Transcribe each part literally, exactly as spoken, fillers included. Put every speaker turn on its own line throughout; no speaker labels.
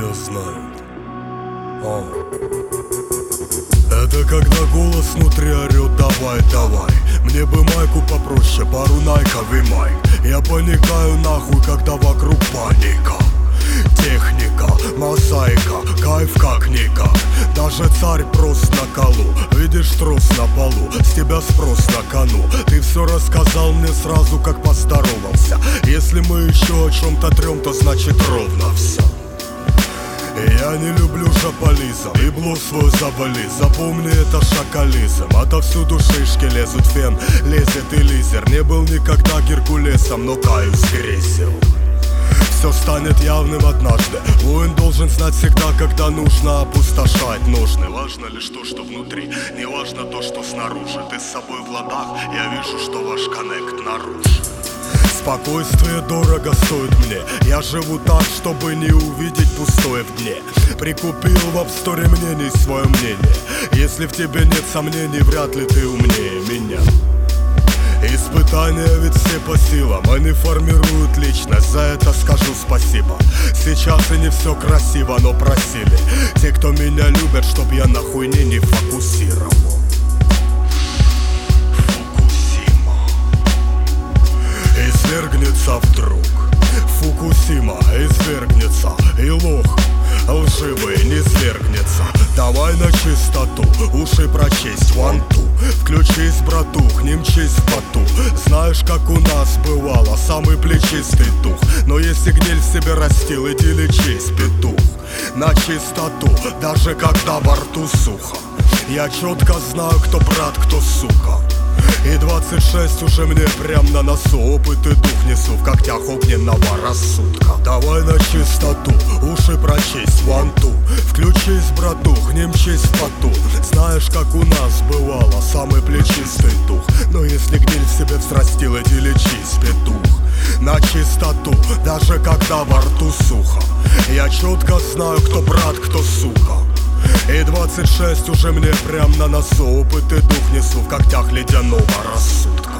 все знают. О. Это когда голос внутри орёт: давай, давай. Мне бы майку попроще, пару найков и майк. Я паникаю нахуй, когда вокруг паника. Техника, мозаика, кайф как никак. Даже царь прост на колу. Видишь трос на полу, с тебя спрос на кону. Ты все рассказал мне сразу, как поздоровался. Если мы еще о чем-то трем, то значит ровно все. Я не люблю жополизм, ебло свой завали. Запомни, это шакализм. Отовсюду шишки лезут, фен лезет и лизер. Не был никогда Геркулесом, но каюсь, грезил. Все станет явным однажды. Воин должен знать всегда, когда нужно опустошать ножны. Важно лишь то, что внутри, не важно то, что снаружи. Ты с собой в ладах, я вижу, что ваш коннект нарушен. Спокойствие дорого стоит мне. Я живу так, чтобы не увидеть пустое в дне. Прикупил в апсторе мнений свое мнение. Если в тебе нет сомнений, вряд ли ты умнее меня. Испытания ведь все по силам, они формируют личность, за это скажу спасибо. Сейчас и не все красиво, но просили те, кто меня любят, чтоб я на хуйне не фокусировал. Фукусима извергнется вдруг. Фукусима извергнется, и лох лживый не свергнется. Давай на чистоту, уши прочесть, one, two. Включись, братух, не мчись в поту. Знаешь, как у нас бывало, самый плечистый дух. Но если гниль в себе растил, иди лечись, петух. На чистоту, даже когда во рту сухо. Я четко знаю, кто брат, кто сука. И двадцать шесть уже мне прям на носу. Опыт и дух несу в когтях огненного рассудка. Давай на чистоту, уши прочесть, one, two. Включись, братух, не мчись в поту. Знаешь, как у нас бывало, самый плечистый дух. Но если гниль в себе взрастил, иди лечись, петух. На чистоту, даже когда во рту сухо. Я четко знаю, кто брат, кто сука. И двадцать шесть уже мне прям на носу. Опыт и дух несу в когтях ледяного рассудка.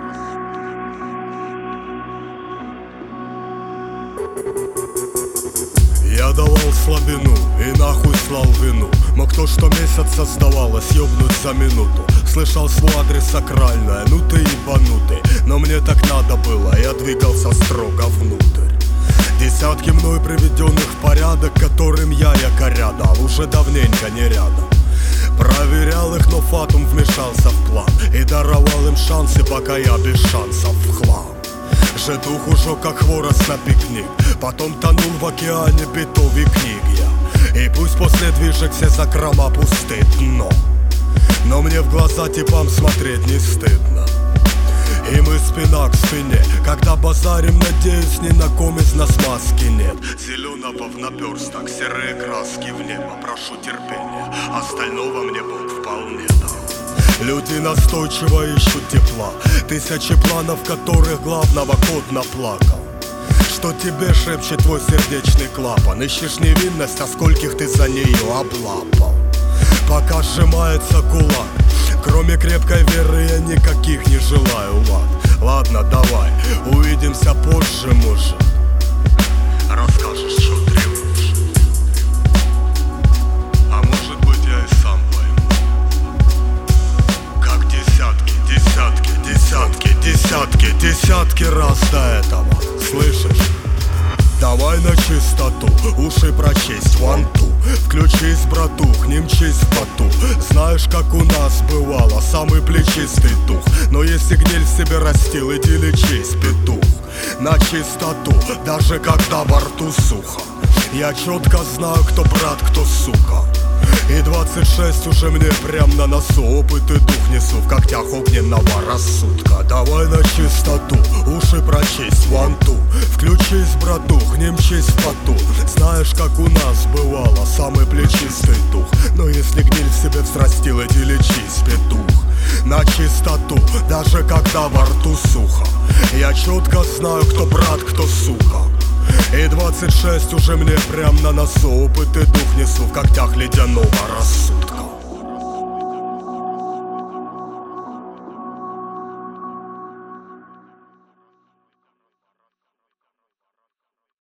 Я давал слабину и нахуй слал вину. Мог то, что месяц создавалось, ёбнуть за минуту. Слышал свой адрес сакральное, ну ты ебанутый. Но мне так надо было, я двигался строго внутрь. Десятки мной приведенных в порядок, которым я якоря дал, уже давненько не рядом. Проверял их, но фатум вмешался в план и даровал им шансы, пока я без шансов в хлам. Житух ужег, как хворост на пикник. Потом тонул в океане битов и книг я. И пусть после движек все закрома пусты, дно. Но мне в глаза типам смотреть не стыдно. И мы спина к спине, когда базарим, надеюсь, ни на ком из нас маски нет. Зеленого в наперсток, серые краски в небо. Прошу терпения, остального мне Бог вполне дал. Люди настойчиво ищут тепла. Тысячи планов, которых главного кот наплакал. Что тебе шепчет твой сердечный клапан? Ищешь невинность, а скольких ты за нее облапал. Пока сжимается кулак, кроме крепкой веры я никаких не желаю, лад. Ладно, давай, увидимся позже, может. Расскажешь, что требуешь. А может быть, я и сам пойму. Как десятки, десятки, десятки, десятки, десятки раз до этого. Слышишь? Давай на чистоту, уши прочесть, one, two. Включись, братух, не мчись в поту. Знаешь, как у нас бывало, самый плечистый дух. Но если гниль в себе растил, иди лечись, петух. На чистоту, даже когда во рту сухо. Я четко знаю, кто брат, кто сука. И двадцать шесть уже мне прям на носу. Опыт и дух несу в когтях огненного рассудка. Давай на чистоту, уши прочесть, one, two. Включись, братух, не мчись в поту. Знаешь, как у нас бывало, самый плечистый дух. Но если гниль в себе взрастил, иди лечись, петух. На чистоту, даже когда во рту сухо. Я четко знаю, кто брат, кто сука. И двадцать шесть уже мне прям на носу. Опыт и дух несу в когтях ледяного рассудка.